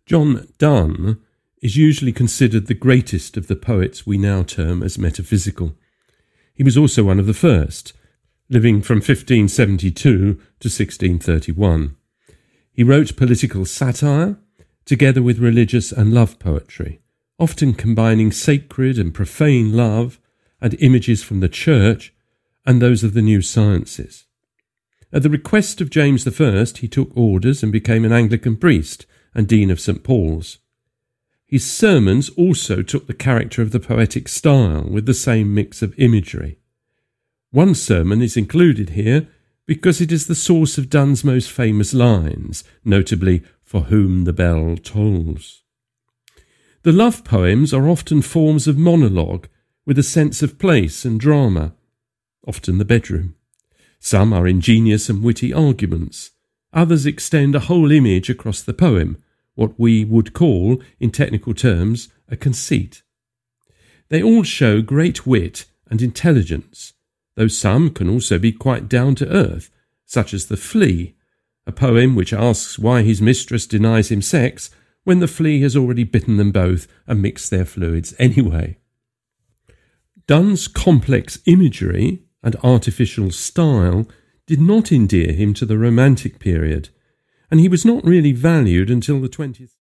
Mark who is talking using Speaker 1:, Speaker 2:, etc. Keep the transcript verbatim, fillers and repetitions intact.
Speaker 1: John Donne is usually considered the greatest of the poets we now term as metaphysical. He was also one of the first, living from fifteen seventy-two to sixteen thirty-one. He wrote political satire, together with religious and love poetry, often combining sacred and profane love and images from the church and those of the new sciences. At the request of James the First, he took orders and became an Anglican priest and Dean of Saint Paul's. His sermons also took the character of the poetic style with the same mix of imagery. One sermon is included here because it is the source of Donne's most famous lines, notably, "For whom the bell tolls." The love poems are often forms of monologue with a sense of place and drama, often the bedroom. Some are ingenious and witty arguments. Others extend a whole image across the poem, what we would call, in technical terms, a conceit. They all show great wit and intelligence, though some can also be quite down to earth, such as The Flea, a poem which asks why his mistress denies him sex when the flea has already bitten them both and mixed their fluids anyway. Donne's complex imagery and artificial style did not endear him to the Romantic period, and he was not really valued until the twentieth